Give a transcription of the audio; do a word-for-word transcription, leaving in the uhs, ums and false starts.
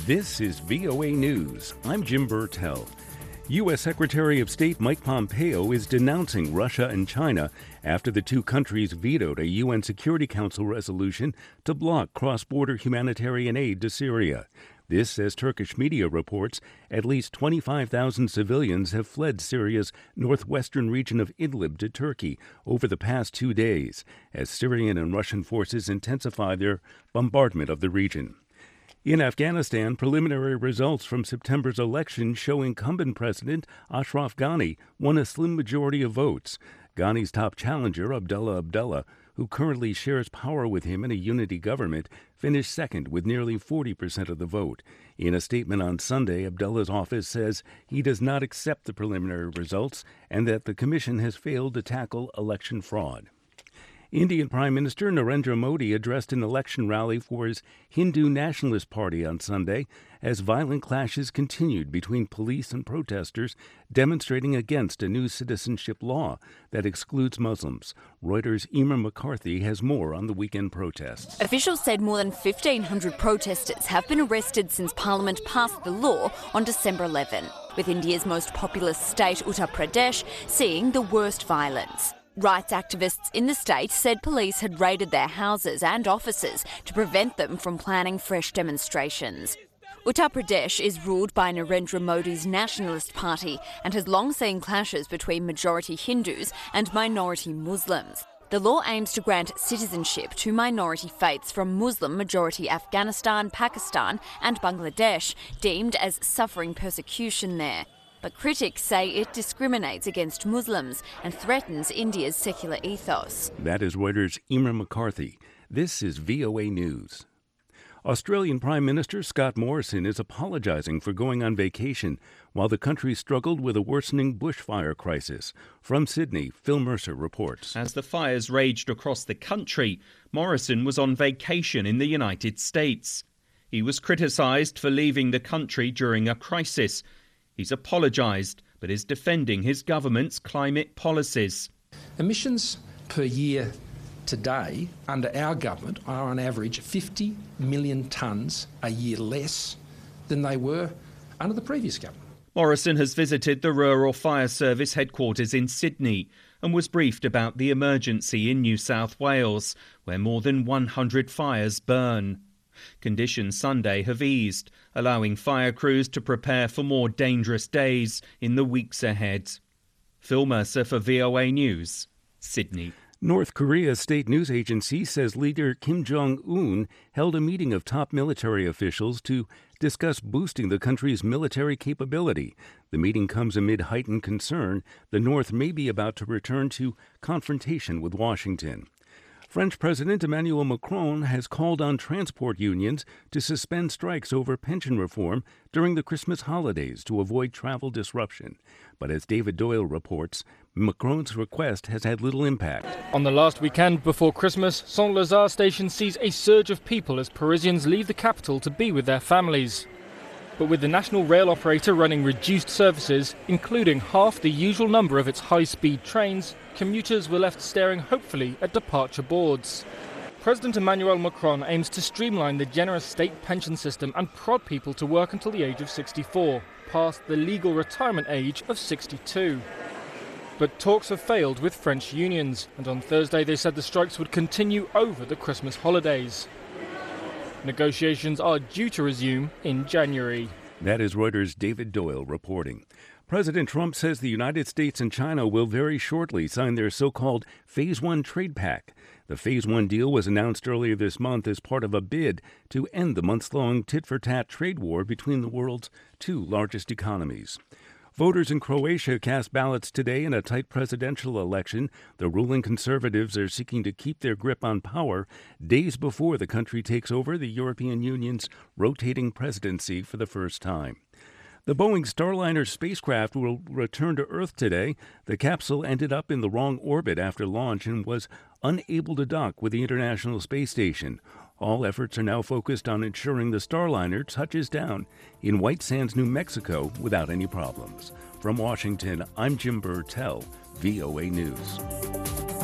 This is V O A News. I'm Jim Burtell. U S. Secretary of State Mike Pompeo is denouncing Russia and China after the two countries vetoed a U N Security Council resolution to block cross-border humanitarian aid to Syria. This, as Turkish media reports, at least twenty-five thousand civilians have fled Syria's northwestern region of Idlib to Turkey over the past two days, as Syrian and Russian forces intensify their bombardment of the region. In Afghanistan, preliminary results from September's election show incumbent President Ashraf Ghani won a slim majority of votes. Ghani's top challenger, Abdullah Abdullah, who currently shares power with him in a unity government, finished second with nearly forty percent of the vote. In a statement on Sunday, Abdullah's office says he does not accept the preliminary results and that the commission has failed to tackle election fraud. Indian Prime Minister Narendra Modi addressed an election rally for his Hindu Nationalist Party on Sunday as violent clashes continued between police and protesters demonstrating against a new citizenship law that excludes Muslims. Reuters' Emer McCarthy has more on the weekend protests. Officials said more than fifteen hundred protesters have been arrested since Parliament passed the law on December eleventh, with India's most populous state, Uttar Pradesh, seeing the worst violence. Rights activists in the state said police had raided their houses and offices to prevent them from planning fresh demonstrations. Uttar Pradesh is ruled by Narendra Modi's Nationalist Party and has long seen clashes between majority Hindus and minority Muslims. The law aims to grant citizenship to minority faiths from Muslim-majority Afghanistan, Pakistan and Bangladesh, deemed as suffering persecution there. But critics say it discriminates against Muslims and threatens India's secular ethos. That is Reuters' Emer McCarthy. This is V O A News. Australian Prime Minister Scott Morrison is apologizing for going on vacation while the country struggled with a worsening bushfire crisis. From Sydney, Phil Mercer reports. As the fires raged across the country, Morrison was on vacation in the United States. He was criticised for leaving the country during a crisis. He's apologised, but is defending his government's climate policies. Emissions per year today under our government are on average fifty million tonnes a year less than they were under the previous government. Morrison has visited the Rural Fire Service headquarters in Sydney and was briefed about the emergency in New South Wales, where more than one hundred fires burn. Conditions Sunday have eased, allowing fire crews to prepare for more dangerous days in the weeks ahead. Phil Mercer for V O A News, Sydney. North Korea's state news agency says leader Kim Jong-un held a meeting of top military officials to discuss boosting the country's military capability. The meeting comes amid heightened concern the North may be about to return to confrontation with Washington. French President Emmanuel Macron has called on transport unions to suspend strikes over pension reform during the Christmas holidays to avoid travel disruption. But as David Doyle reports, Macron's request has had little impact. On the last weekend before Christmas, Saint-Lazare station sees a surge of people as Parisians leave the capital to be with their families. But with the national rail operator running reduced services, including half the usual number of its high-speed trains, commuters were left staring hopefully at departure boards. President Emmanuel Macron aims to streamline the generous state pension system and prod people to work until the age of sixty-four, past the legal retirement age of sixty-two. But talks have failed with French unions, and on Thursday they said the strikes would continue over the Christmas holidays. Negotiations are due to resume in January. That is Reuters' David Doyle reporting. President Trump says the United States and China will very shortly sign their so-called Phase One trade pact. The Phase One deal was announced earlier this month as part of a bid to end the months-long tit-for-tat trade war between the world's two largest economies. Voters in Croatia cast ballots today in a tight presidential election. The ruling conservatives are seeking to keep their grip on power days before the country takes over the European Union's rotating presidency for the first time. The Boeing Starliner spacecraft will return to Earth today. The capsule ended up in the wrong orbit after launch and was unable to dock with the International Space Station. All efforts are now focused on ensuring the Starliner touches down in White Sands, New Mexico without any problems. From Washington, I'm Jim Burtell, V O A News.